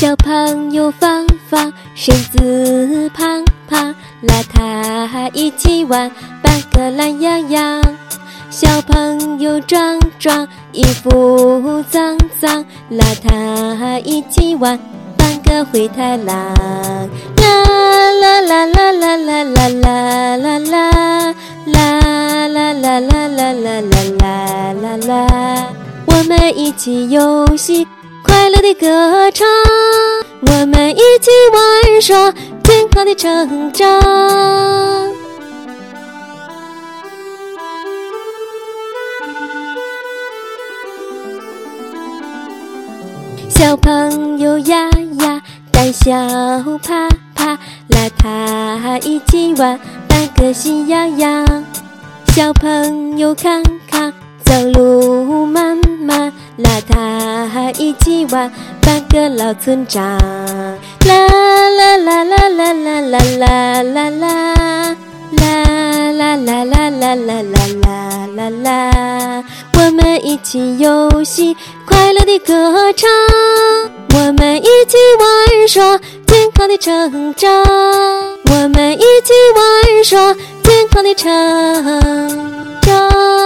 小朋友放放身子胖胖，邋遢一起玩，扮个懒洋洋。小朋友壮壮，衣服脏脏，邋遢一起玩，扮个灰太狼。啦啦啦啦啦啦啦啦啦啦啦啦啦啦啦啦啦啦啦，我们一起游戏，快乐的歌唱，我们一起玩耍，健康的成长。小朋友呀呀，胆小怕怕，邋遢一起玩，扮个喜羊羊。小朋友康康，走路慢慢，邋遢一起玩，扮个老村长。啦啦啦啦啦啦啦啦啦啦啦啦啦啦啦啦啦啦啦，我们一起游戏，快乐的歌唱，我们一起玩耍，健康的成长，我们一起玩耍，健康的成长。